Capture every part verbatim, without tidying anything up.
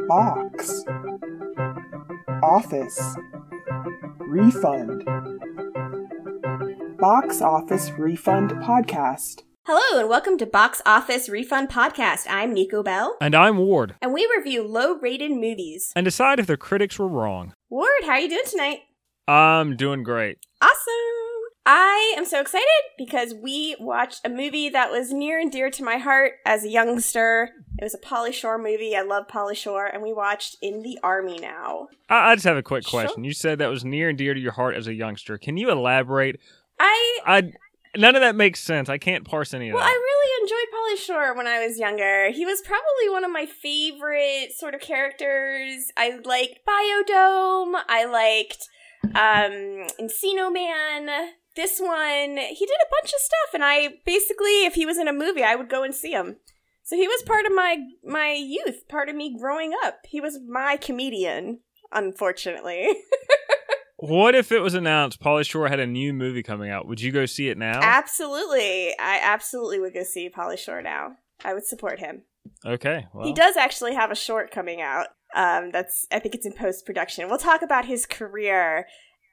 Box Office Refund Box Office Refund Podcast. Hello and welcome to Box Office Refund Podcast. I'm Nico Bell. And I'm Ward. And we review low-rated movies. And decide if the critics were wrong. Ward, how are you doing tonight? I'm doing great. Awesome! I am so excited because we watched a movie that was near and dear to my heart as a youngster. It was a Pauly Shore movie. I love Pauly Shore. And we watched In the Army Now. I, I just have a quick question. Sure. You said that was near and dear to your heart as a youngster. Can you elaborate? I... I none of that makes sense. I can't parse any of Well, that. I really enjoyed Pauly Shore when I was younger. He was probably one of my favorite sort of characters. I liked Biodome. I liked um, Encino Man. This one, he did a bunch of stuff, and I basically, if he was in a movie, I would go and see him. So he was part of my my youth, part of me growing up. He was my comedian, unfortunately. What if it was announced Pauly Shore had a new movie coming out? Would you go see it now? Absolutely. I absolutely would go see Pauly Shore now. I would support him. Okay. Well. He does actually have a short coming out. Um, that's I think it's in post-production. We'll talk about his career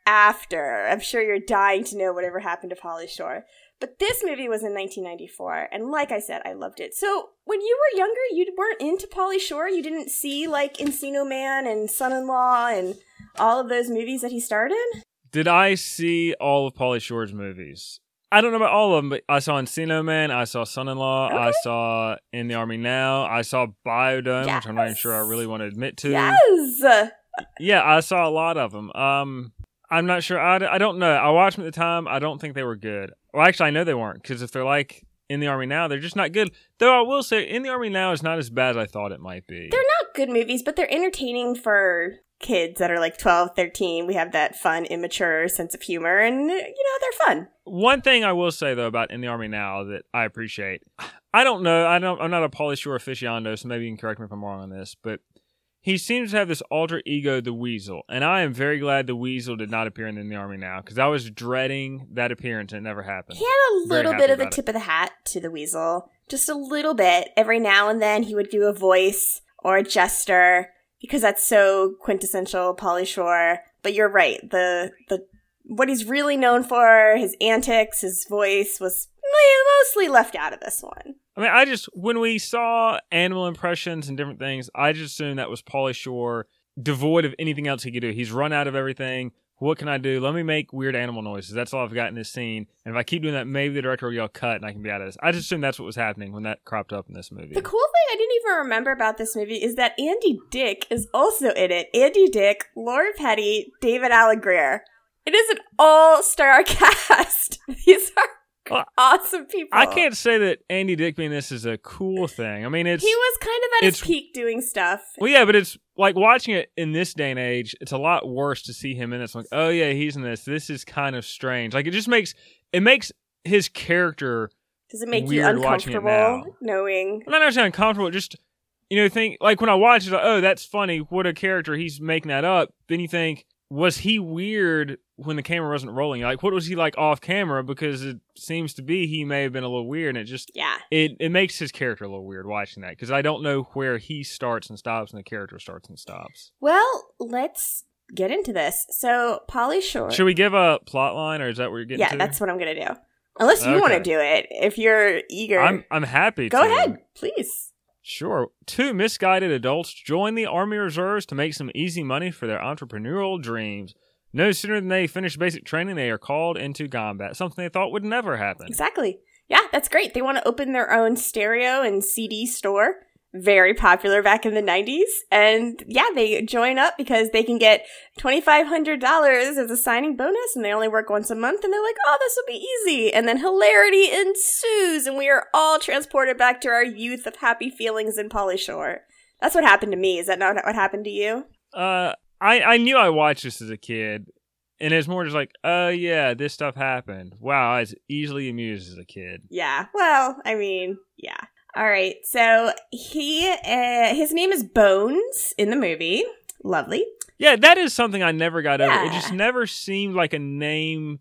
after. I'm sure you're dying to know whatever happened to Pauly Shore. But this movie was in nineteen ninety-four, and like I said, I loved it. So when you were younger, you weren't into Pauly Shore? You didn't see, like, Encino Man and Son-in-Law and all of those movies that he starred in? Did I see all of Pauly Shore's movies? I don't know about all of them, but I saw Encino Man, I saw Son-in-Law, Okay. I saw In the Army Now, I saw Biodome, Yes. which I'm not even sure I really want to admit to. Yes! Yeah, I saw a lot of them. Um, I'm not sure. I, I don't know. I watched them at the time. I don't think they were good. Well, actually, I know they weren't, because if they're like In the Army Now, they're just not good. Though I will say, In the Army Now is not as bad as I thought it might be. They're not good movies, but they're entertaining for kids that are like twelve, thirteen. We have that fun, immature sense of humor, and, you know, they're fun. One thing I will say, though, about In the Army Now that I appreciate, I don't know. I don't, I'm not a Pauly Shore aficionado, so maybe you can correct me if I'm wrong on this, but he seems to have this alter ego, the Weasel, and I am very glad the Weasel did not appear in In the Army Now, because I was dreading that appearance, and it never happened. He had a Very little happy bit of the about it. tip of the hat to the Weasel. Just a little bit. Every now and then he would do a voice or a gesture, because that's so quintessential Pauly Shore. But you're right. The the what he's really known for, his antics, his voice, was mostly left out of this one. I mean, I just, when we saw animal impressions and different things, I just assumed that was Pauly Shore, devoid of anything else he could do. He's run out of everything. What can I do? Let me make weird animal noises. That's all I've got in this scene. And if I keep doing that, maybe the director will yell cut and I can be out of this. I just assumed that's what was happening when that cropped up in this movie. The cool thing I didn't even remember about this movie is that Andy Dick is also in it. Andy Dick, Laura Petty, David Alan Grier. It is an all-star cast. These are Well, awesome people. I can't say that Andy Dick being this is a cool thing. I mean, it's... He was kind of at his it's- peak doing stuff. Well, yeah, but it's like watching it in this day and age, it's a lot worse to see him in this. Like, oh, yeah, he's in this. This is kind of strange. Like, it just makes... It makes his character... Does it make you weird watching it uncomfortable now. knowing? I'm not necessarily uncomfortable, just, you know, think, like, when I watch it, like, oh, that's funny, what a character, he's making that up. Then you think, was he weird when the camera wasn't rolling? Like, what was he like off camera? Because it seems to be he may have been a little weird, and it just, Yeah. it, it makes his character a little weird watching that, because I don't know where he starts and stops and the character starts and stops. Well, let's get into this. So, Pauly Shore. Should we give a plot line, or is that what you're getting Yeah, to? that's what I'm going to do. Unless you Okay. want to do it. If you're eager. I'm, I'm happy Go to. ahead, please. Sure. Two misguided adults join the Army Reserves to make some easy money for their entrepreneurial dreams. No sooner than they finish basic training, they are called into combat, something they thought would never happen. Exactly. Yeah, that's great. They want to open their own stereo and C D store. Very popular back in the nineties. And yeah, they join up because they can get twenty-five hundred dollars as a signing bonus, and they only work once a month, and they're like, oh, this will be easy. And then hilarity ensues, and we are all transported back to our youth of happy feelings in Pauly Shore. That's what happened to me. Is that not what happened to you? Uh, I, I knew I watched this as a kid, and it's more just like, oh yeah, this stuff happened. Wow, I was easily amused as a kid. Yeah. Well, I mean, yeah. All right. So he, uh, his name is Bones in the movie. Lovely. Yeah, that is something I never got over. It Yeah. just never seemed like a name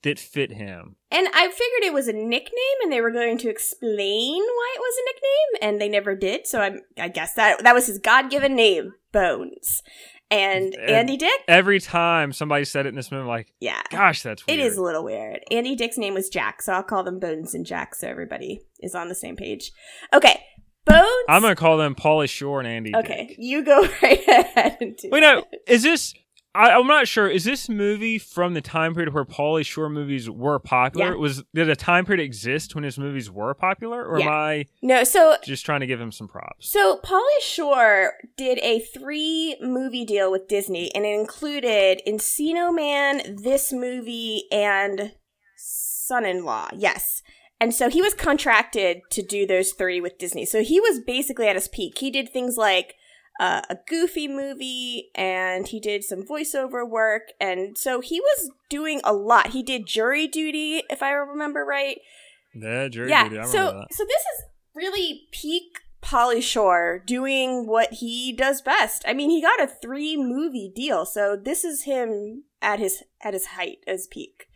that fit him. And I figured it was a nickname, and they were going to explain why it was a nickname, and they never did. So I, I guess that that was his God-given name, Bones. And Andy Dick? Every time somebody said it in this movie, I'm like, yeah, gosh, that's weird. It is a little weird. Andy Dick's name was Jack, so I'll call them Bones and Jack so everybody is on the same page. Okay, Bones. I'm going to call them Pauly Shore and Andy okay, Dick. You go right ahead and do Wait, no, is this... I, I'm not sure. Is this movie from the time period where Pauly Shore movies were popular? Yeah. Was did a time period exist when his movies were popular, or yeah. am I no? So just trying to give him some props? So Pauly Shore did a three movie deal with Disney, and it included Encino Man, this movie, and Son-in-Law. Yes. And so he was contracted to do those three with Disney. So he was basically at his peak. He did things like Uh, a Goofy movie, and he did some voiceover work, and so he was doing a lot. He did Jury Duty, if I remember right. Yeah, Jury yeah, Duty. I so remember that. so this is really peak Pauly Shore doing what he does best. I mean, he got a three movie deal, so this is him at his at his height, as peak.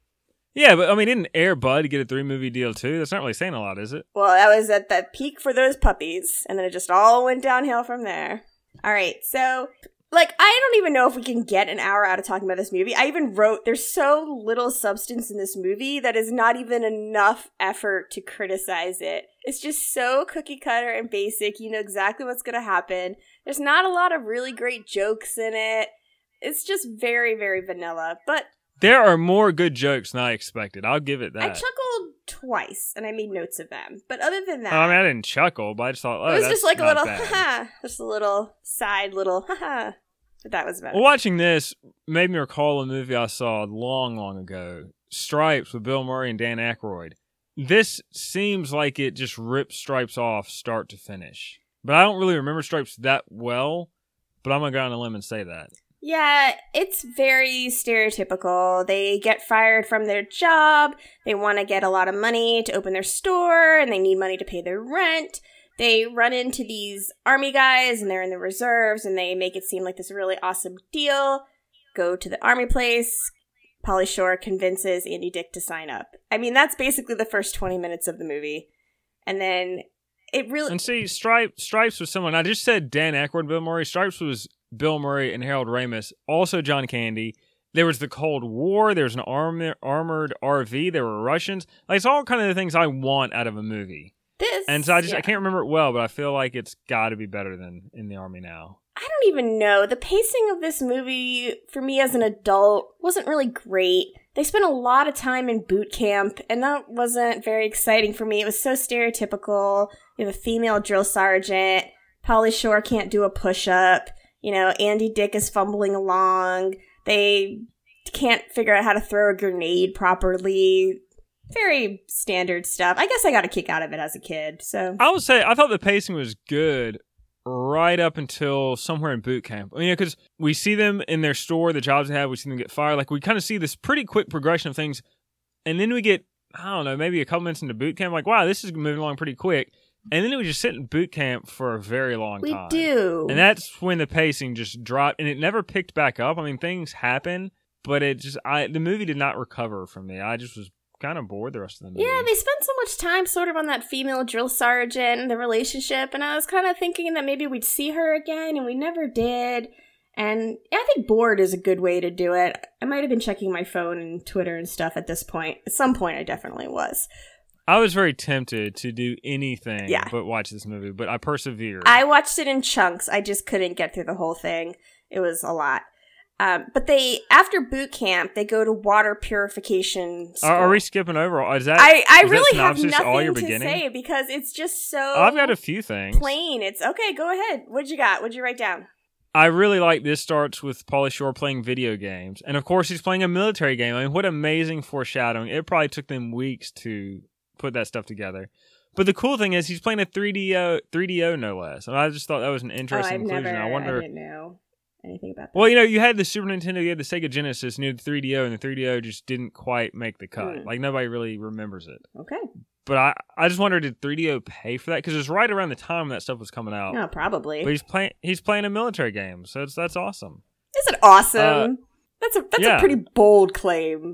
Yeah, but I mean, didn't Air Bud get a three movie deal too? That's not really saying a lot, is it? Well, that was at the peak for those puppies, and then it just all went downhill from there. All right, so, like, I don't even know if we can get an hour out of talking about this movie. I even wrote, there's so little substance in this movie that is not even enough effort to criticize it. It's just so cookie cutter and basic. You know exactly what's going to happen. There's not a lot of really great jokes in it. It's just very, very vanilla, but there are more good jokes than I expected. I'll give it that. I chuckled twice, and I made notes of them. But other than that, Oh, I mean, I didn't chuckle, but I just thought, oh, it was that's just like a not little, bad. haha, just a little side little, haha. But that was about Well, it. watching this made me recall a movie I saw long, long ago, Stripes with Bill Murray and Dan Aykroyd. This seems like it just rips Stripes off start to finish. But I don't really remember Stripes that well, but I'm going to go on a limb and say that. Yeah, it's very stereotypical. They get fired from their job. They want to get a lot of money to open their store, and they need money to pay their rent. They run into these army guys, and they're in the reserves, and they make it seem like this really awesome deal. Go to the army place. Pauly Shore convinces Andy Dick to sign up. I mean, that's basically the first twenty minutes of the movie. And then it really... And see, Stripe, Stripes was someone, I just said Dan Aykroyd, Bill Murray. Stripes was Bill Murray and Harold Ramis, also John Candy. There was the Cold War. There was an arm- armored R V. There were Russians. Like, it's all kind of the things I want out of a movie. This, and so I just yeah. I can't remember it well, but I feel like it's got to be better than In the Army Now. I don't even know. The pacing of this movie, for me as an adult, wasn't really great. They spent a lot of time in boot camp, and that wasn't very exciting for me. It was so stereotypical. You have a female drill sergeant. Pauly Shore can't do a push-up. You know, Andy Dick is fumbling along. They can't figure out how to throw a grenade properly. Very standard stuff. I guess I got a kick out of it as a kid, so. I would say, I thought the pacing was good right up until somewhere in boot camp. I mean, because we see them in their store, the jobs they have, we see them get fired. Like, we kind of see this pretty quick progression of things, and then we get, I don't know, maybe a couple minutes into boot camp, like, wow, this is moving along pretty quick. And then we just sit in boot camp for a very long we time. We do. And that's when the pacing just dropped, and it never picked back up. I mean, things happen, but it just, I the movie did not recover from me. I just was kind of bored the rest of the movie. Yeah, they spent so much time sort of on that female drill sergeant and the relationship, and I was kind of thinking that maybe we'd see her again, and we never did. And I think bored is a good way to do it. I might have been checking my phone and Twitter and stuff at this point. At some point, I definitely was. I was very tempted to do anything yeah. but watch this movie, but I persevered. I watched it in chunks. I just couldn't get through the whole thing. It was a lot. Um, but they, after boot camp, they go to water purification school. Are, are we skipping over? Is that, I, I is really that have synopsis all your nothing to beginning? say because it's just so I've got a few things. plain. It's okay, go ahead. What'd you got? What'd you write down? I really like this starts with Pauly Shore playing video games. And of course, he's playing a military game. I mean, what amazing foreshadowing. It probably took them weeks to put that stuff together. But the cool thing is he's playing a three D O, three D O no less. And I just thought that was an interesting oh, I've inclusion. Never, I wonder. I didn't know anything about that. Well, you know, you had the Super Nintendo, you had the Sega Genesis, and you had the three D O, and the three D O just didn't quite make the cut. Mm. Like, nobody really remembers it. Okay. But I, I just wondered, did three D O pay for that? Because it was right around the time that stuff was coming out. No, probably. But he's playing he's playing a military game, so it's, that's awesome. Is it awesome? Uh, that's a that's yeah. a pretty bold claim.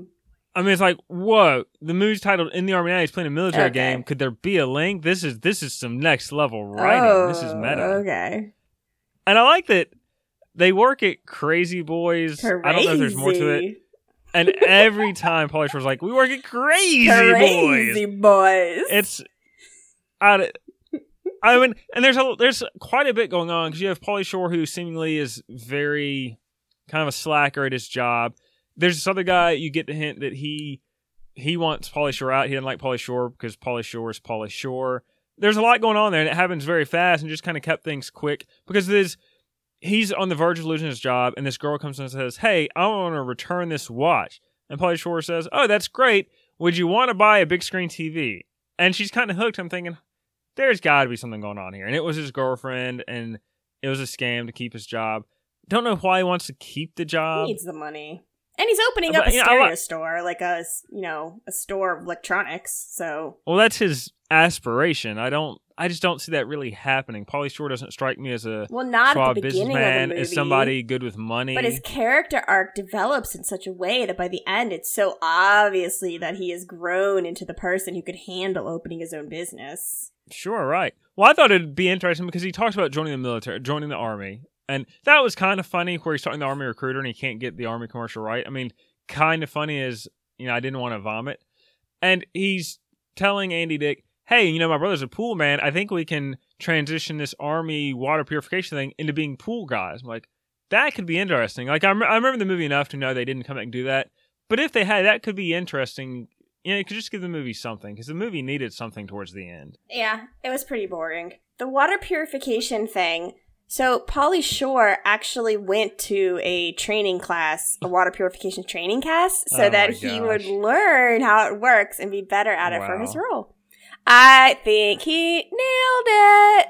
I mean, it's like, whoa, the movie's titled In the Army Now, he's playing a military Okay. game. Could there be a link? This is this is some next level writing. Oh, this is meta. Okay. And I like that they work at Crazy Boys. Crazy. I don't know if there's more to it. And every time Pauly Shore's like, we work at Crazy, Crazy Boys. boys. It's, I, I mean, and there's a, there's quite a bit going on because you have Pauly Shore who seemingly is very kind of a slacker at his job. There's this other guy, you get the hint that he he wants Pauly Shore out. He doesn't like Pauly Shore because Pauly Shore is Pauly Shore. There's a lot going on there, and it happens very fast and just kind of kept things quick because there's, he's on the verge of losing his job, and this girl comes in and says, hey, I want to return this watch. And Pauly Shore says, oh, that's great. Would you want to buy a big screen T V? And she's kind of hooked. I'm thinking, there's got to be something going on here. And it was his girlfriend, and it was a scam to keep his job. Don't know why he wants to keep the job. He needs the money. And he's opening up But, a you know, I stereo li- store, like a, you know, a store of electronics, so... Well, that's his aspiration. I don't. I just don't see that really happening. Pauly Shore doesn't strike me as a Well, not suave at the beginning of the businessman, movie. as somebody good with money. But his character arc develops in such a way that by the end, it's so obviously that he has grown into the person who could handle opening his own business. Sure, right. Well, I thought it'd be interesting because he talks about joining the military, joining the army, and that was kind of funny. Where he's talking to the army recruiter and he can't get the army commercial right. I mean, kind of funny is, you know, I didn't want to vomit, and he's telling Andy Dick, hey, you know, my brother's a pool man. I think we can transition this army water purification thing into being pool guys. I'm like, that could be interesting. Like, I, rem- I remember the movie enough to know they didn't come back and do that. But if they had, that could be interesting. You know, it could just give the movie something, because the movie needed something towards the end. Yeah, it was pretty boring. The water purification thing. So, Pauly Shore actually went to a training class, a water purification training class, so Oh that my he gosh. would learn how it works and be better at it for Wow. his role. I think he nailed it.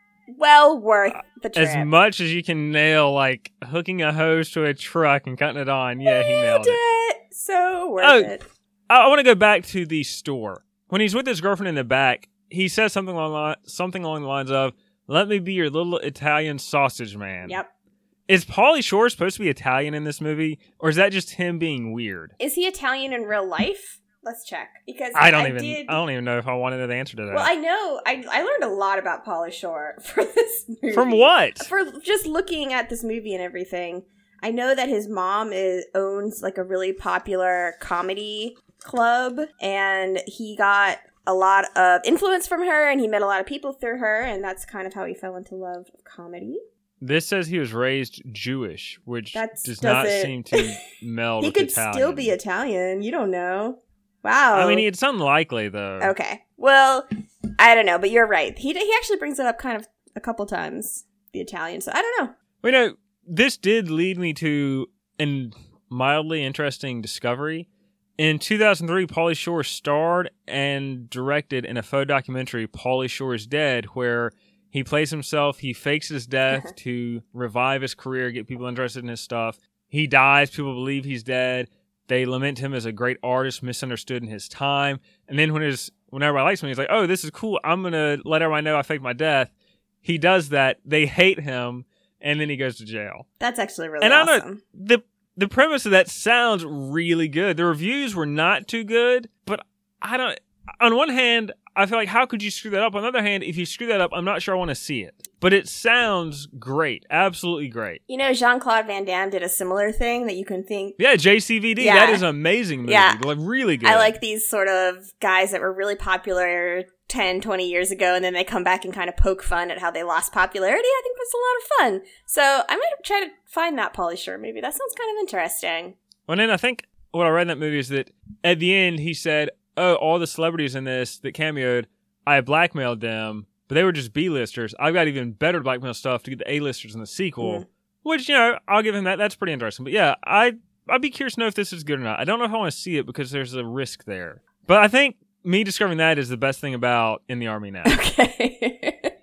Well worth the trip. As much as you can nail, like, hooking a hose to a truck and cutting it on, yeah, he nailed it. it. So worth Oh, it. I, I want to go back to the store. When he's with his girlfriend in the back, he says something along, something along the lines of, let me be your little Italian sausage man. Yep. Is Pauly Shore supposed to be Italian in this movie, or is that just him being weird? Is he Italian in real life? Let's check. Because I don't even did... I don't even know if I wanted the answer to that. Well, I know. I, I learned a lot about Pauly Shore for this movie. From what? For just looking at this movie and everything. I know that his mom is owns like a really popular comedy club, and he got a lot of influence from her, and he met a lot of people through her, and that's kind of how he fell into love of comedy. This says he was raised Jewish, which That's- does not doesn't- seem to meld He with could Italian. still be Italian. You don't know. Wow. I mean, it's unlikely, though. Okay. Well, I don't know, but you're right. He he actually brings it up kind of a couple times, the Italian. So I don't know. Well, you know, this did lead me to a mildly interesting discovery. In two thousand three, Pauly Shore starred and directed in a faux documentary, Pauly Shore is Dead, where he plays himself, he fakes his death to revive his career, get people interested in his stuff. He dies, people believe he's dead. They lament him as a great artist, misunderstood in his time. And then when his when everybody likes him, he's like, oh, this is cool. I'm going to let everybody know I faked my death. He does that. They hate him. And then he goes to jail. That's actually really and I awesome. know the the premise of that sounds really good. The reviews were not too good, but I don't. On one hand, I feel like how could you screw that up? On the other hand, if you screw that up, I'm not sure I want to see it. But it sounds great, absolutely great. You know, Jean-Claude Van Damme did a similar thing that you can think. Yeah, J C V D. Yeah. That is an amazing movie. Yeah. Like, really good. I like these sort of guys that were really popular ten, twenty years ago, and then they come back and kind of poke fun at how they lost popularity. I think that's a lot of fun. So I might try to find that Pauly Shore movie. That sounds kind of interesting. Well, then I think what I read in that movie is that at the end he said, oh, all the celebrities in this that cameoed, I blackmailed them, but they were just B-listers. I've got even better blackmail stuff to get the A-listers in the sequel, Mm. which, you know, I'll give him that. That's pretty interesting. But yeah, I, I'd be curious to know if this is good or not. I don't know if I want to see it because there's a risk there. But I think me discovering that is the best thing about In the Army Now. Okay.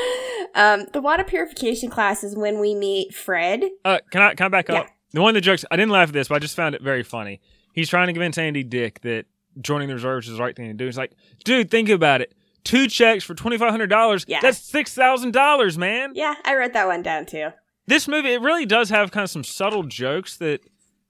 um, the water purification class is when we meet Fred. Uh, can I can I back up? Yeah. The one of the jokes, I didn't laugh at this, but I just found it very funny. He's trying to convince Andy Dick that joining the reserves is the right thing to do. He's like, dude, think about it. Two checks for twenty-five hundred dollars. Yeah. That's six thousand dollars, man. Yeah, I wrote that one down too. This movie, it really does have kind of some subtle jokes that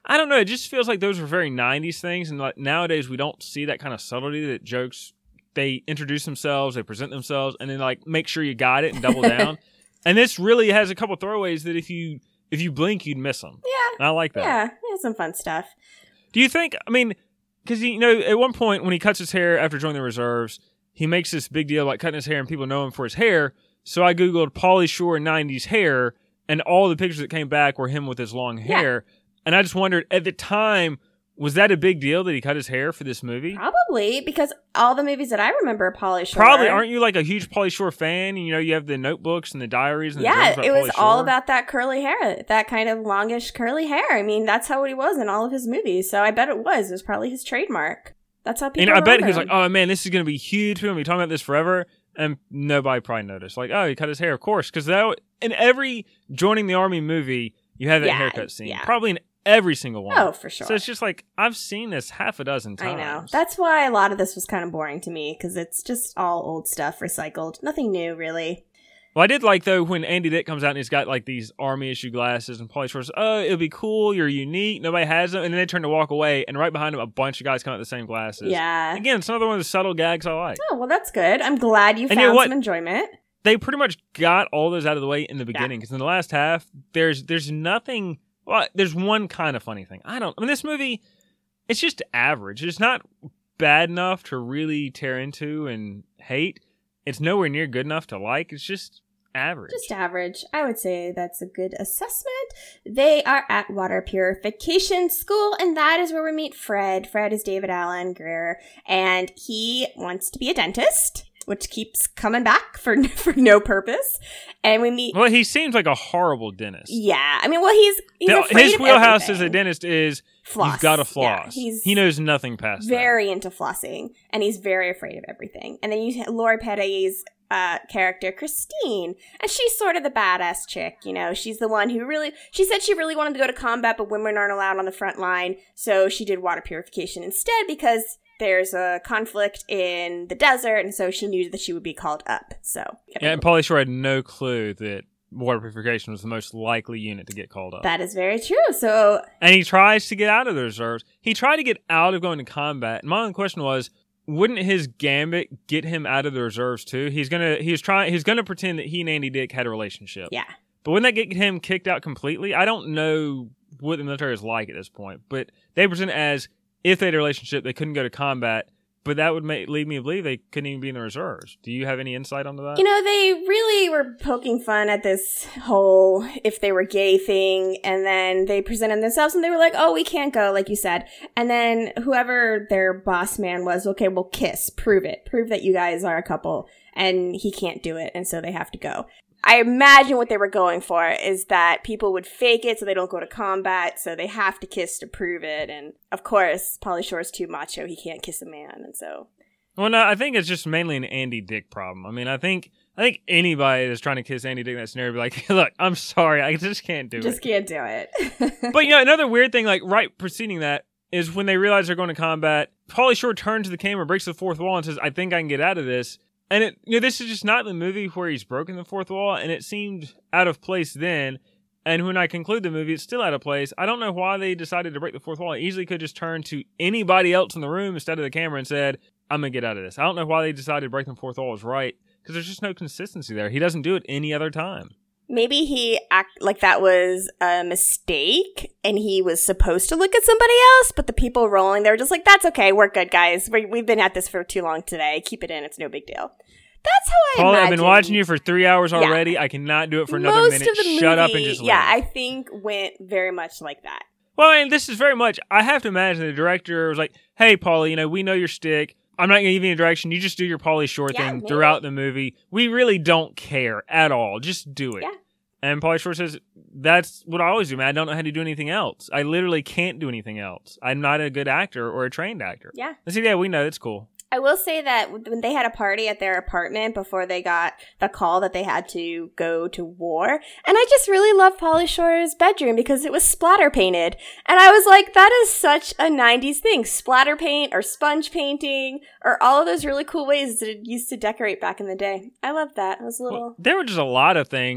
I don't know. It just feels like those were very nineties things, and like nowadays we don't see that kind of subtlety that jokes. They introduce themselves, they present themselves, and then like make sure you got it and double down. And this really has a couple throwaways that if you if you blink, you'd miss them. Yeah, and I like that. Yeah, yeah, some fun stuff. Do you think? I mean, because you know, at one point when he cuts his hair after joining the reserves, he makes this big deal about cutting his hair, and people know him for his hair. So I googled Pauly Shore nineties hair, and all the pictures that came back were him with his long hair. Yeah. And I just wondered, at the time, was that a big deal that he cut his hair for this movie? Probably, because all the movies that I remember are Pauly Shore. Probably. Aren't you like a huge Pauly Shore fan? You know, you have the notebooks and the diaries. And yeah, the it was Pauly all Shore. about that curly hair, that kind of longish curly hair. I mean, that's how he was in all of his movies. So I bet it was. It was probably his trademark. That's how people And I bet remember he was him. like, oh man, this is going to be huge. People are going to be talking about this forever. And nobody probably noticed. Like, oh, he cut his hair, of course. Because in every joining the army movie, you have that Yeah, haircut scene. yeah. Probably in every single one. Oh, for sure. So it's just like, I've seen this half a dozen times. I know. That's why a lot of this was kind of boring to me, because it's just all old stuff recycled. Nothing new, really. Well, I did like, though, when Andy Dick comes out and he's got, like, these army-issue glasses, and Pauly Shore says, oh, it'll be cool, you're unique, nobody has them, and then they turn to walk away, and right behind him, a bunch of guys come out with the same glasses. Yeah. Again, it's another one of the subtle gags I like. Oh, well, that's good. I'm glad you And found you know what? some enjoyment. They pretty much got all those out of the way in the beginning, because in the last half, there's there's nothing, well, there's one kind of funny thing. I don't, I mean, this movie, it's just average. It's not bad enough to really tear into and hate. It's nowhere near good enough to like. It's just average. Just average. I would say that's a good assessment. They are at water purification school, and that is where we meet Fred. Fred is David Allen Greer, and he wants to be a dentist, which keeps coming back for for no purpose. And we meet. Well, he seems like a horrible dentist. Yeah, I mean, well, he's he's The- afraid His of wheelhouse everything. as a dentist is Floss. you've got to Yeah, floss. he's he knows nothing past very into flossing, and he's very afraid of everything. And then you have Laura Petty's uh, character, Christine, and she's sort of the badass chick, you know. She's the one who really, she said she really wanted to go to combat, but women aren't allowed on the front line, so she did water purification instead because there's a conflict in the desert, and so she knew that she would be called up. So that. Yeah, and Pauly Shore had no clue that water purification was the most likely unit to get called up. that is very true. So And he tries to get out of the reserves. He tried to get out of going to combat. And my only question was, wouldn't his gambit get him out of the reserves too? He's gonna he's trying he's gonna pretend that he and Andy Dick had a relationship. yeah, But wouldn't that get him kicked out completely? I don't know what the military is like at this point, but they present it as if they had a relationship, they couldn't go to combat. But that would make, lead me to believe they couldn't even be in the reserves. Do you have any insight onto that? you know, they really were poking fun at this whole if they were gay thing, and then they presented themselves and they were like, oh, we can't go, like you said. And then whoever their boss man was, okay, well, kiss, prove it. Prove that you guys are a couple, and he can't do it, and so they have to go. I imagine what they were going for is that people would fake it so they don't go to combat, so they have to kiss to prove it. And of course, Pauly Shore's too macho; he can't kiss a man, and so. Well, no, I think it's just mainly an Andy Dick problem. I mean, I think I think anybody that's trying to kiss Andy Dick in that scenario would be like, look, I'm sorry, I just can't do Just it. can't do it. But, you know, another weird thing, like, right preceding that, is when they realize they're going to combat, Pauly Shore turns to the camera, breaks the fourth wall, and says, I think I can get out of this. And, it, you know, this is just not the movie where he's broken the fourth wall, and it seemed out of place then. And when I conclude the movie, it's still out of place. I don't know why they decided to break the fourth wall. It easily could just turn to anybody else in the room instead of the camera and said, I'm going to get out of this. I don't know why they decided breaking the fourth wall was right, because there's just no consistency there. He doesn't do it any other time. Maybe he act like that was a mistake and he was supposed to look at somebody else, but the people rolling, they were just like, that's okay, we're good, guys. We, we've been at this for too long today. Keep it in. It's no big deal. That's how I Paul, imagine. I've been watching you for three hours Yeah. already. I cannot do it for another Most minute. of the movie, Shut up and just leave. yeah, I think went very much like that. Well, I mean, this is very much, I have to imagine the director was like, hey, Paulie, you know, we know your stick. I'm not going to give you any direction. You just do your Pauly Shore Yeah, thing maybe. throughout the movie. We really don't care at all. Just do it. Yeah. And Pauly Shore says, that's what I always do, man. I don't know how to do anything else. I literally can't do anything else. I'm not a good actor or a trained actor. Yeah. I said, yeah, we know. It's cool. I will say that when they had a party at their apartment before they got the call that they had to go to war, and I just really loved Pauly Shore's bedroom because it was splatter painted. And I was like, that is such a nineties thing. Splatter paint or sponge painting or all of those really cool ways that it used to decorate back in the day. I loved that. It was a little... Well, there were just a lot of things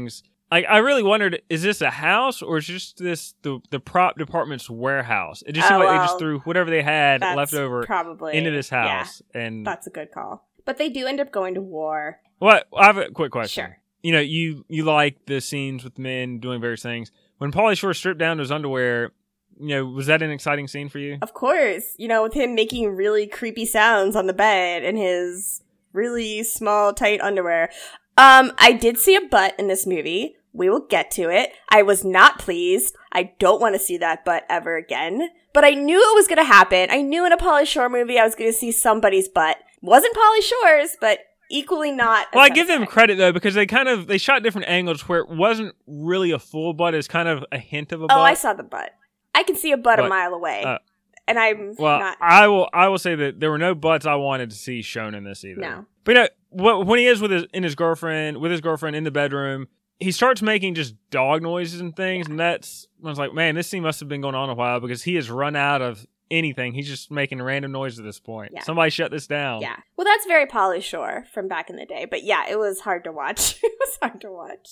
Like, I really wondered, is this a house or is just this the the prop department's warehouse? It just Oh, seemed like well, they just threw whatever they had That's left over probably into this yeah, house. And that's a good call. But they do end up going to war. what? I have a quick question. Sure. You know, you you like the scenes with men doing various things. When Pauly Shore stripped down to his underwear, you know, was that an exciting scene for you? Of course. You know, with him making really creepy sounds on the bed in his really small, tight underwear. Um, I did see a butt in this movie. We will get to it. I was not pleased. I don't want to see that butt ever again. But I knew it was going to happen. I knew in a Pauly Shore movie I was going to see somebody's butt. Wasn't Pauly Shore's, but equally not. Well, I give them credit though because they kind of they shot different angles where it wasn't really a full butt; it's kind of a hint of a butt. Oh, I saw the butt. I can see a butt But, a mile away, uh, and I'm well, not. I will I will say that there were no butts I wanted to see shown in this either. No. But you know, what, when he is with his in his girlfriend with his girlfriend in the bedroom, he starts making just dog noises and things, and that's I was like, man, this scene must have been going on a while because he has run out of anything. He's just making random noise at this point. Yeah. Somebody shut this down. Yeah. Well, that's very Pauly Shore from back in the day. But yeah, it was hard to watch. it was hard to watch.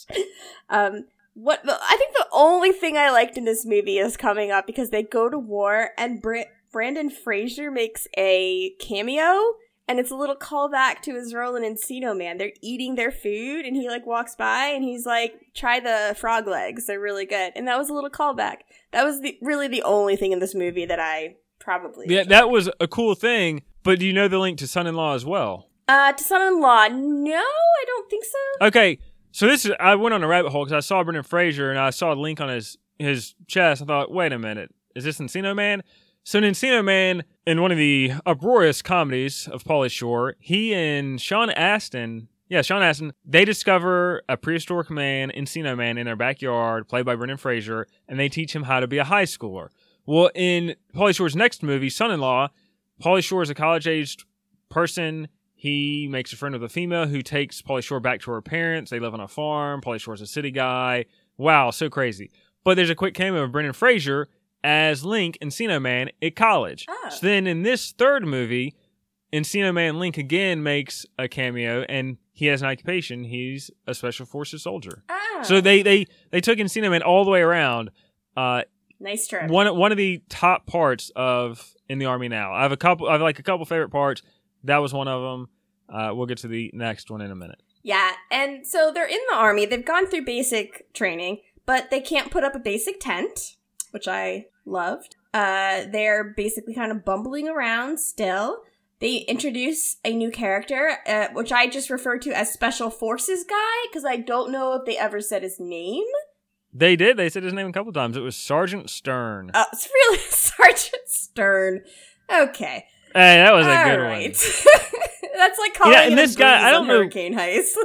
Um, what the, I think the only thing I liked in this movie is coming up because they go to war and Br- Brandon Fraser makes a cameo. And it's a little callback to his role in Encino Man. They're eating their food, and he, like, walks by, and he's like, try the frog legs. They're really good. And that was a little callback. That was the, really the only thing in this movie that I probably Yeah, enjoyed. that was a cool thing. But do you know the link to Son-in-Law as well? Uh, to Son-in-Law, no, I don't think so. Okay, so this is I went on a rabbit hole because I saw Brendan Fraser, and I saw a link on his, his chest. I thought, wait a minute, is this Encino Man? So in Encino Man, in one of the uproarious comedies of Pauly Shore, he and Sean Astin, yeah, Sean Astin, they discover a prehistoric man, Encino Man, in their backyard, played by Brendan Fraser, and they teach him how to be a high schooler. Well, in Pauly Shore's next movie, Son-in-Law, Pauly Shore is a college-aged person. He makes a friend with a female who takes Pauly Shore back to her parents. They live on a farm. Pauly Shore's a city guy. Wow, so crazy. But there's a quick cameo of Brendan Fraser as Link, Encino Man, at college. Oh. So then in this third movie, Encino Man Link again makes a cameo, and he has an occupation. He's a Special Forces soldier. Ah, So they, they, they took Encino Man all the way around. Uh, nice trip. one one of the top parts of In the Army Now. I have a couple. I have like a couple favorite parts. That was one of them. Uh, we'll get to the next one in a minute. Yeah, and so they're in the army. They've gone through basic training, but they can't put up a basic tent, which I loved. Uh, they're basically kind of bumbling around still. They introduce a new character, uh, which I just refer to as Special Forces Guy, because I don't know if they ever said his name. They did. They said his name a couple times. It was Sergeant Stern. Oh, it's really Sergeant Stern. Okay. Hey, that was a All good right. one. That's like calling Yeah, and it this a guy, breeze I don't on know- Hurricane Heist.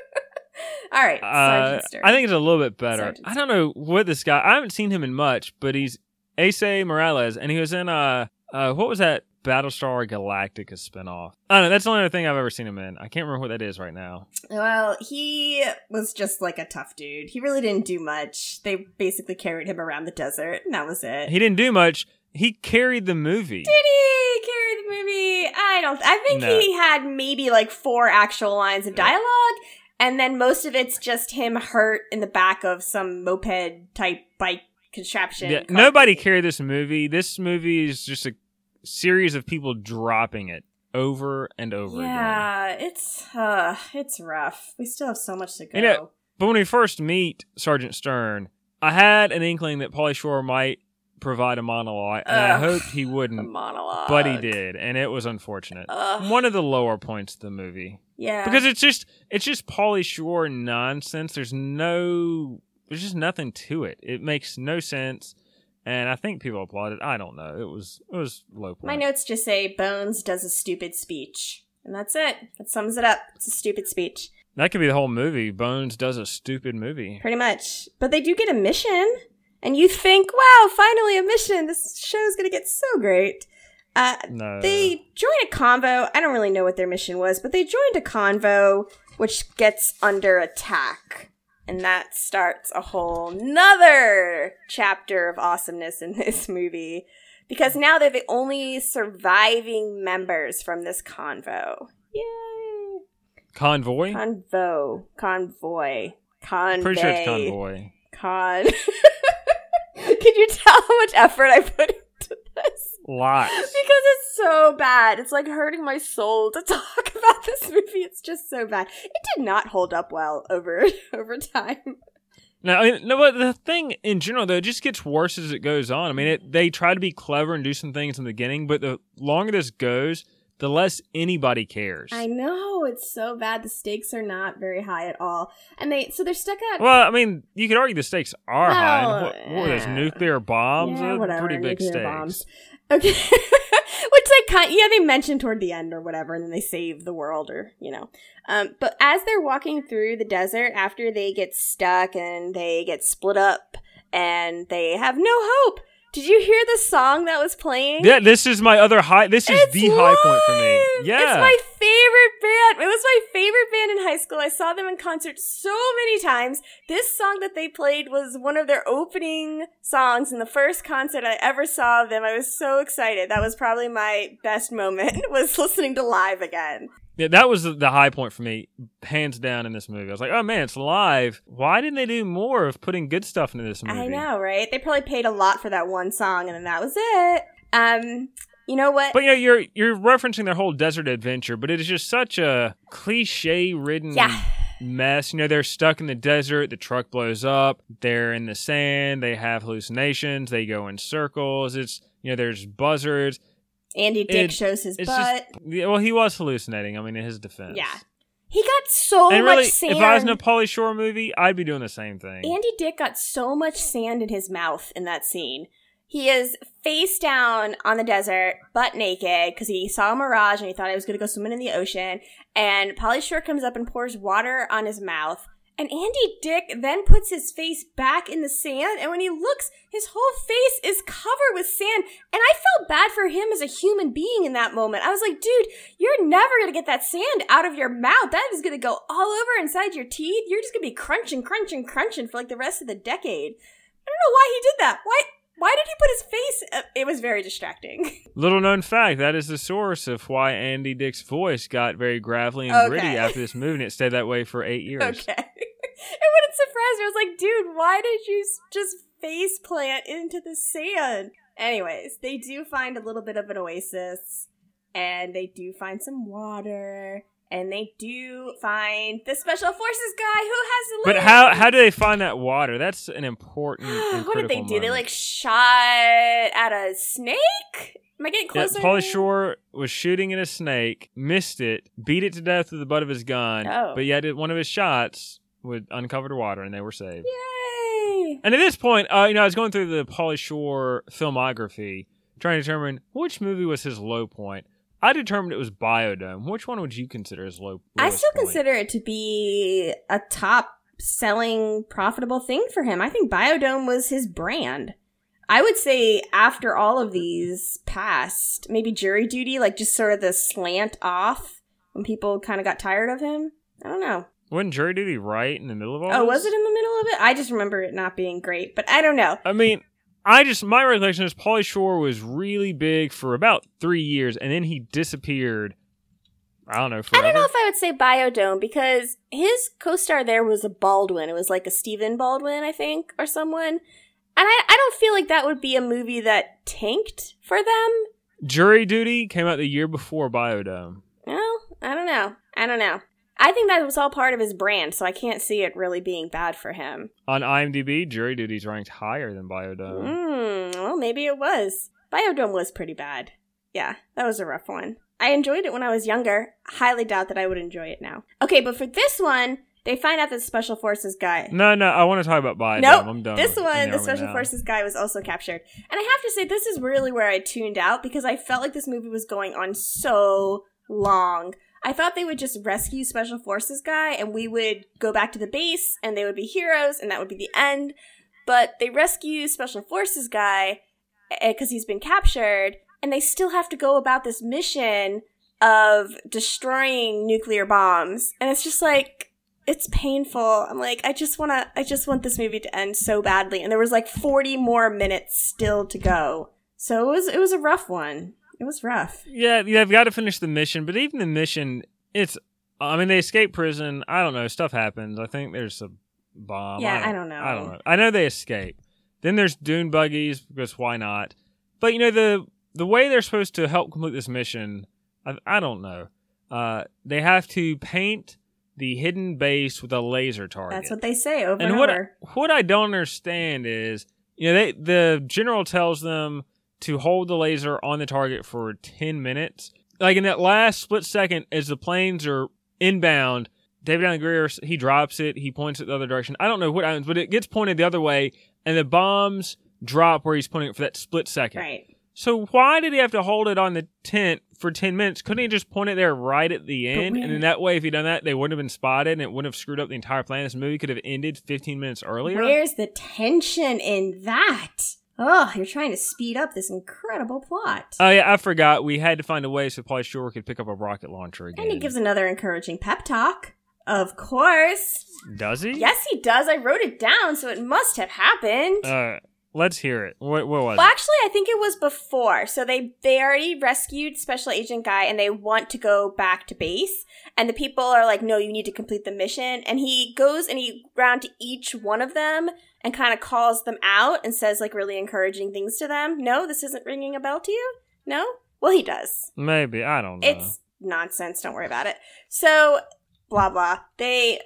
All right, Uh, Sergeant Stern. I think it's a little bit better. Sergeant I don't know what this guy. I haven't seen him in much, but he's Ace Morales, and he was in uh, uh, what was that Battlestar Galactica spinoff? I don't know. That's the only other thing I've ever seen him in. I can't remember what that is right now. Well, he was just like a tough dude. He really didn't do much. They basically carried him around the desert, and that was it. He didn't do much. He carried the movie. Did he carry the movie? I don't. I think No. he had maybe like four actual lines of dialogue, and then most of it's just him hurt in the back of some moped type bike contraption. Yeah, called- nobody carried this movie. This movie is just a series of people dropping it over and over again. Yeah, it's uh, it's rough. We still have so much to go. You know, But when we first meet Sergeant Stern, I had an inkling that Pauly Shore might provide a monologue, and I Ugh. hoped he the wouldn't, monologue, but he did, and it was unfortunate. Ugh. One of the lower points of the movie. Yeah, Because it's just it's just Pauly Shore nonsense. There's no there's just nothing to it. It makes no sense. And I think people applauded. I don't know. It was it was low point. my notes just say Bones does a stupid speech, and that's it. That sums it up. It's a stupid speech, That could be the whole movie. Bones does a stupid movie. pretty much. But they do get a mission, and you think, "Wow, finally a mission! This show's gonna get so great." Uh, No. They join a convo. I don't really know what their mission was, but they joined a convo which gets under attack. And that starts a whole nother chapter of awesomeness in this movie. Because now they're the only surviving members from this convo. Yay! Convoy? Convo. Convoy. Convoy. Pretty sure it's Convoy. Con. Can you tell how much effort I put into this? Lots. Because it's so bad. It's like hurting my soul to talk about this movie. It's just so bad. It did not hold up well over over time. Now, I mean, no, but the thing in general, though, it just gets worse as it goes on. I mean, it, they try to be clever and do some things in the beginning, but the longer this goes, the less anybody cares. I know, it's so bad. The stakes are not very high at all. And they, so they're stuck at... Well, I mean, you could argue the stakes are well, high. What, what were those, uh, nuclear bombs? Yeah, Those are whatever, pretty big nuclear stakes. bombs. Okay. Which they kind yeah, they mentioned toward the end or whatever, and then they save the world or, you know. Um, but as they're walking through the desert, after they get stuck and they get split up and they have no hope, did you hear the song that was playing? Yeah, this is my other high. This is It's the high point for me. live! Yeah. It's my favorite band. It was my favorite band in high school. I saw them in concert so many times. This song that they played was one of their opening songs in the first concert I ever saw of them. I was so excited. That was probably my best moment, was listening to Live again. Yeah, that was the, the high point for me, hands down, in this movie. I was like, oh man, it's live. Why didn't they do more of putting good stuff into this movie? I know, right? They probably paid a lot for that one song, and then that was it. Um, you know what? But you know, you're you're referencing their whole desert adventure, but it is just such a cliche-ridden Yeah. mess. You know, they're stuck in the desert. The truck blows up. They're in the sand. They have hallucinations. They go in circles. It's you know, there's buzzards. Andy Dick It- shows his It's butt. just yeah, well, he was hallucinating. I mean, in his defense. Yeah. He got so And really, much sand. if I was in a Pauly Shore movie, I'd be doing the same thing. Andy Dick got so much sand in his mouth in that scene. He is face down on the desert, butt naked, because he saw a mirage and he thought he was going to go swimming in the ocean. And Pauly Shore comes up and pours water on his mouth. And Andy Dick then puts his face back in the sand. And when he looks, his whole face is covered with sand. And I felt bad for him as a human being in that moment. I was like, dude, you're never going to get that sand out of your mouth. That is going to go all over inside your teeth. You're just going to be crunching, crunching, crunching for like the rest of the decade. I don't know why he did that. Why? Why did he put his face? Uh, it was very distracting. Little known fact, that is the source of why Andy Dick's voice got very gravelly and Okay. gritty after this movie, and it stayed that way for eight years. Okay. It wouldn't surprise me. I was like, dude, why did you s- just face plant into the sand? Anyways, they do find a little bit of an oasis, and they do find some water, and they do find the special forces guy who has But lived. how how do they find that water? That's an important and What did they critical do? They moment. like shot at a snake? Am I getting Yeah, closer? Pauly Shore was shooting at a snake, missed it, beat it to death with the butt of his gun, Oh. but yet it- one of his shots would uncover the water, and they were saved. Yay! And at this point, uh, you know, I was going through the Pauly Shore filmography, trying to determine which movie was his low point. I determined it was Biodome. Which one would you consider his low? I lowest still point? consider it to be a top selling profitable thing for him. I think Biodome was his brand. I would say after all of these passed, maybe Jury Duty, like just sort of the slant off when people kind of got tired of him. I don't know. Wasn't Jury Duty right in the middle of all Oh, this? was it in the middle of it? I just remember it not being great, but I don't know. I mean, I just my recollection is Pauly Shore was really big for about three years, and then he disappeared. I don't know. I Forever. don't know if I would say Biodome because his co-star there was a Baldwin. It was like a Stephen Baldwin, I think, or someone. And I, I don't feel like that would be a movie that tanked for them. Jury Duty came out the year before Biodome. Well, I don't know. I don't know. I think that was all part of his brand, so I can't see it really being bad for him. On IMDb, Jury Duty's ranked higher than Biodome. Hmm, well, maybe it was. Biodome was pretty bad. Yeah, that was a rough one. I enjoyed it when I was younger. Highly doubt that I would enjoy it now. Okay, but for this one, they find out that the Special Forces guy... No, no, I want to talk about Biodome. Nope. I'm done. This with one, In the Army Special Now. Forces guy was also captured. And I have to say, this is really where I tuned out because I felt like this movie was going on so long. I thought they would just rescue Special Forces guy and we would go back to the base and they would be heroes and that would be the end. But they rescue Special Forces guy because he's been captured and they still have to go about this mission of destroying nuclear bombs. And it's just like, it's painful. I'm like, I just want to, I just want this movie to end so badly. And there was like forty more minutes still to go. So it was, it was a rough one. It was rough. Yeah, yeah, they've got to finish the mission, but even the mission, it's, I mean, they escape prison. I don't know, stuff happens. I think there's a bomb. Yeah, I don't, I don't know. I don't know. I know they escape. Then there's dune buggies because why not? But you know the the way they're supposed to help complete this mission, I, I don't know. Uh, they have to paint the hidden base with a laser target. That's what they say over and, and what over. I, what I don't understand is, you know, they the general tells them to hold the laser on the target for ten minutes. Like in that last split second, as the planes are inbound, David Allen Greer, he drops it, he points it the other direction. I don't know what happens, but it gets pointed the other way, and the bombs drop where he's pointing it for that split second. Right. So why did he have to hold it on the tent for ten minutes? Couldn't he just point it there right at the end? And in that way, if he'd done that, they wouldn't have been spotted, and it wouldn't have screwed up the entire plan. This movie could have ended fifteen minutes earlier. Where's the tension in that? Oh, you're trying to speed up this incredible plot. Oh, yeah, I forgot. We had to find a way so Pauly Shore could pick up a rocket launcher again. And he gives another encouraging pep talk. Of course. Does he? Yes, he does. I wrote it down, so it must have happened. Uh, let's hear it. What, what was well, it? actually, I think it was before. So they, they already rescued Special Agent Guy, and they want to go back to base. And the people are like, no, you need to complete the mission. And he goes and he round to each one of them and kind of calls them out and says, like, really encouraging things to them. No, this isn't ringing a bell to you? No? Well, he does. Maybe. I don't know. It's nonsense. Don't worry about it. So, blah, blah. They,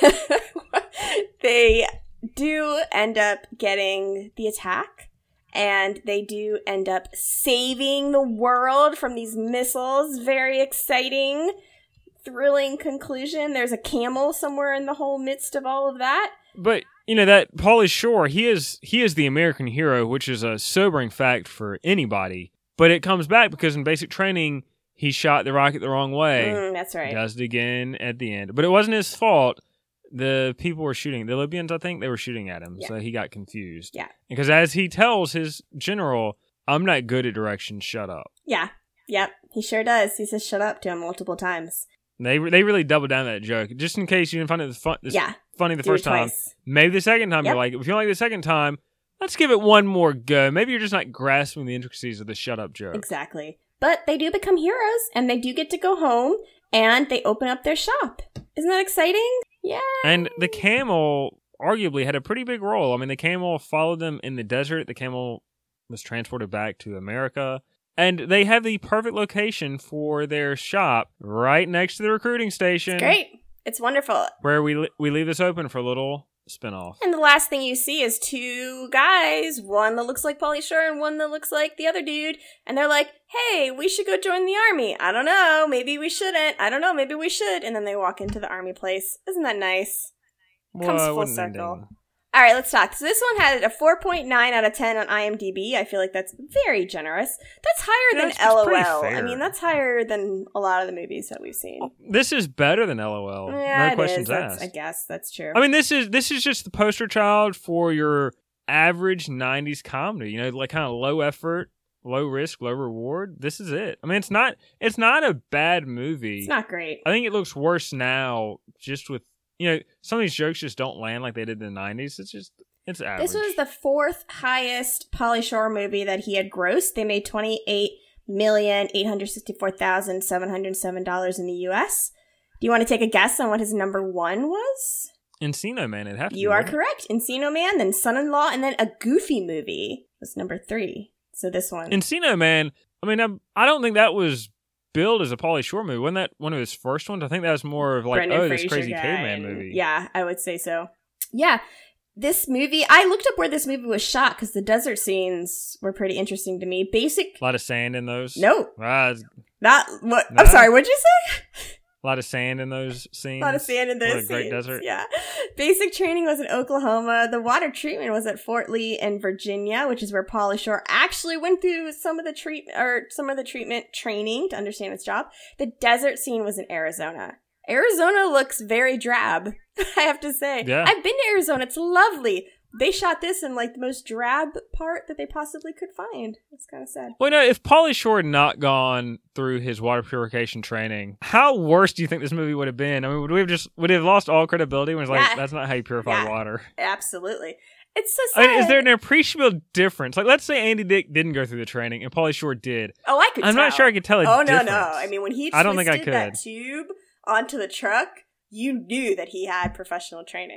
they do end up getting the attack. And they do end up saving the world from these missiles. Very exciting, thrilling conclusion. There's a camel somewhere in the whole midst of all of that. But, you know, that Pauly Shore, he is he is the American hero, which is a sobering fact for anybody. But it comes back because in basic training, he shot the rocket the wrong way. Mm, that's right. He does it again at the end. But it wasn't his fault. The people were shooting. The Libyans, I think, they were shooting at him. Yeah. So he got confused. Yeah. Because as he tells his general, I'm not good at directions, shut up. Yeah. Yep. He sure does. He says shut up to him multiple times. They they really doubled down that joke. Just in case you didn't find it fun, this Yeah. funny the Do first it time. twice. Maybe the second time Yep. you're like, if you don't like the second time, let's give it one more go. Maybe you're just not grasping the intricacies of the shut up joke. Exactly. But they do become heroes, and they do get to go home, and they open up their shop. Isn't that exciting? Yeah. And the camel arguably had a pretty big role. I mean, the camel followed them in the desert. The camel was transported back to America. And they have the perfect location for their shop right next to the recruiting station. It's great. It's wonderful. Where we li- we leave this open for a little spinoff. And the last thing you see is two guys, one that looks like Pauly Shore and one that looks like the other dude. And they're like, hey, we should go join the army. I don't know. Maybe we shouldn't. I don't know. Maybe we should. And then they walk into the army place. Isn't that nice? Comes Well, full wouldn't circle. ending. All right, let's talk. So this one had a four point nine out of ten on IMDb. I feel like that's very generous. That's higher Yeah, than it's- it's pretty LOL. I fair. mean, that's higher than a lot of the movies that we've seen. This is better than LOL. Yeah, no it questions is. That's- asked. I guess that's true. I mean, this is this is just the poster child for your average nineties comedy. You know, like kind of low effort, low risk, low reward. This is it. I mean, it's not it's not a bad movie. It's not great. I think it looks worse now, just with you know some of these jokes just don't land like they did in the nineties. It's just it's average. This was the fourth highest Pauly Shore movie that he had grossed. They made twenty-eight million eight hundred sixty-four thousand seven hundred seven dollars in the U S. Do you want to take a guess on what his number one was? Encino Man. It have to You be, are right? correct. Encino Man, then Son-in-Law, and then a Goofy movie was number three. So this one. Encino Man. I mean, I'm, I don't think that was billed as a Pauly Shore movie. Wasn't that one of his first ones? I think that was more of like, Brendan oh, this Fraser crazy guy caveman and- movie. Yeah, I would say so. Yeah. This movie, I looked up where this movie was shot because the desert scenes were pretty interesting to me. Basic. A lot of sand in those. No, Ah, it's- not what. No? I'm sorry. What'd you say? a lot of sand in those scenes. A lot of sand in What those a great scenes. desert. Yeah. Basic training was in Oklahoma. The water treatment was at Fort Lee in Virginia, which is where Pauly Shore actually went through some of the treat or some of the treatment training to understand his job. The desert scene was in Arizona. Arizona looks very drab, I have to say. Yeah. I've been to Arizona. It's lovely. They shot this in like the most drab part that they possibly could find. It's kind of sad. Well, no, if Pauly Shore had not gone through his water purification training, how worse do you think this movie would have been? I mean, would we have just would he have lost all credibility when it's like Yeah. that's not how you purify Yeah. water? Absolutely. It's so I sad. mean, is there an appreciable difference? Like, let's say Andy Dick didn't go through the training and Pauly Shore did. Oh, I could I'm tell. not sure I could tell a Oh, no, difference. no. I mean, when he I don't think I twisted that could. tube onto the truck, you knew that he had professional training.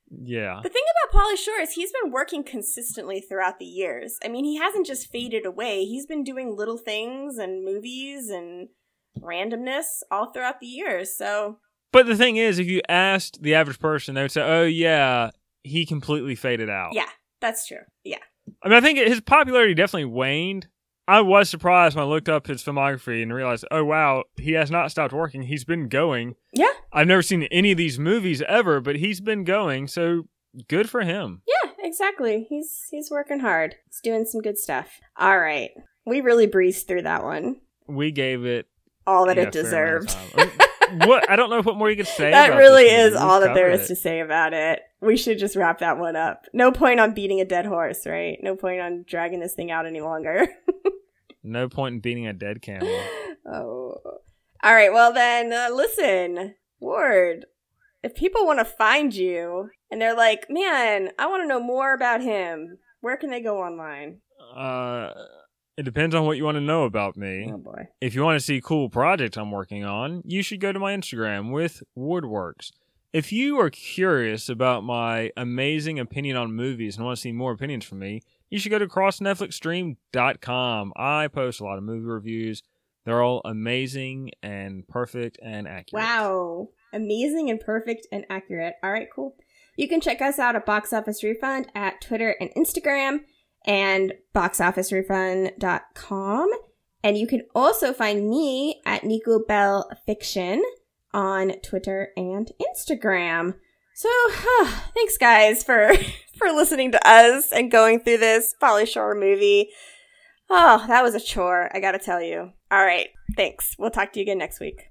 Yeah. The thing about Pauly Shore is he's been working consistently throughout the years. I mean, he hasn't just faded away. He's been doing little things and movies and randomness all throughout the years, so... But the thing is, if you asked the average person, they would say, oh, yeah, he completely faded out. Yeah, that's true. Yeah. I mean, I think his popularity definitely waned. I was surprised when I looked up his filmography and realized, oh, wow, he has not stopped working. He's been going. Yeah. I've never seen any of these movies ever, but he's been going, so good for him. Yeah, exactly. He's he's working hard. He's doing some good stuff. All right. We really breezed through that one. We gave it all that yeah, it deserved. I mean, what? I don't know what more you could say that about really this is movie. all We've that there covered is it. to say about it. We should just wrap that one up. No point on beating a dead horse, right? No point on dragging this thing out any longer. No point in beating a dead camel. Oh. All right, well then, uh, listen, Ward, if people want to find you and they're like, man, I want to know more about him, where can they go online? Uh, it depends on what you want to know about me. Oh boy. If you want to see cool projects I'm working on, you should go to my Instagram with Wardworks. If you are curious about my amazing opinion on movies and want to see more opinions from me, you should go to cross netflix stream dot com. I post a lot of movie reviews. They're all amazing and perfect and accurate. Wow. Amazing and perfect and accurate. All right, cool. You can check us out at Box Office Refund at Twitter and Instagram and box office refund dot com. And you can also find me at Nico Bell Fiction on Twitter and Instagram. So, huh, thanks guys for for listening to us and going through this Pauly Shore movie. Oh, that was a chore, I gotta tell you. All right, thanks. We'll talk to you again next week.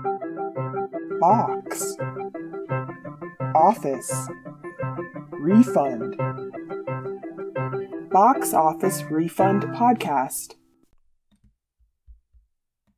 Box Office Refund. Box Office Refund Podcast.